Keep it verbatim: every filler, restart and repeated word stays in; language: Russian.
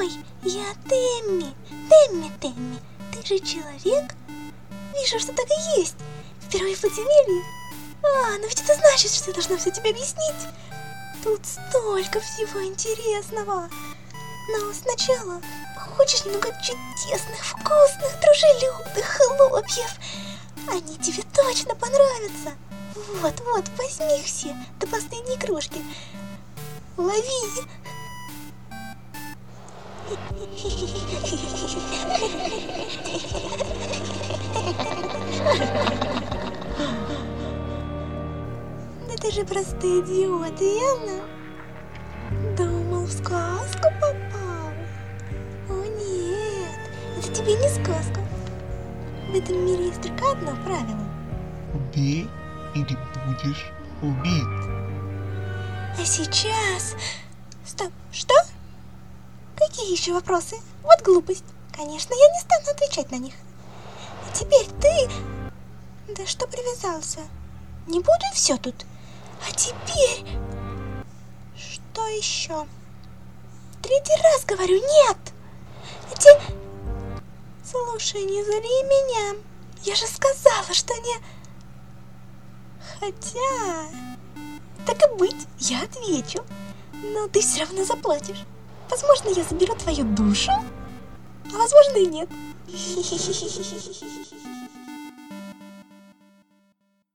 Ой, я Тэмми, Тэмми, Тэмми, ты же человек? Вижу, что так и есть. Впервые в подземелье. А, но ведь это значит, что я должна все тебе объяснить. Тут столько всего интересного. Но сначала хочешь немного чудесных, вкусных, дружелюбных хлопьев? Они тебе точно понравятся. Вот, вот, возьми их все до последней крошки. Лови. Да ты же простой идиот, верно? Думал, в сказку попал. О нет, это тебе не сказка. В этом мире есть только одно правило. Убей или будешь убит. А сейчас... Стоп, что? Какие еще вопросы? Вот глупость. Конечно, я не стану отвечать на них. А теперь ты... Да что привязался? Не буду и все тут. А теперь... Что еще? Третий раз говорю, нет! А те... Слушай, не зли меня. Я же сказала, что не... Хотя... Так и быть, я отвечу. Но ты все равно заплатишь. Возможно, я заберу твою душу, а возможно и нет.